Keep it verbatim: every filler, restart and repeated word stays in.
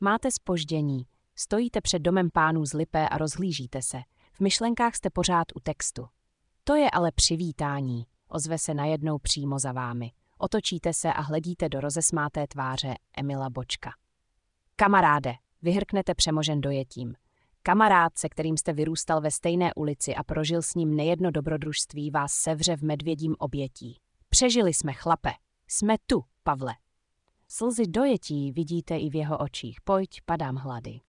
Máte zpoždění. Stojíte před domem pánů z Lipé a rozhlížíte se. V myšlenkách jste pořád u textu. To je ale přivítání. Ozve se najednou přímo za vámi. Otočíte se a hledíte do rozesmáté tváře Emila Bočka. Kamaráde, vyhrknete přemožen dojetím. Kamarád, se kterým jste vyrůstal ve stejné ulici a prožil s ním nejedno dobrodružství, vás sevře v medvědím obětí. Přežili jsme, chlape. Jsme tu, Pavle. Slzy dojetí vidíte i v jeho očích. Pojď, padám hlady.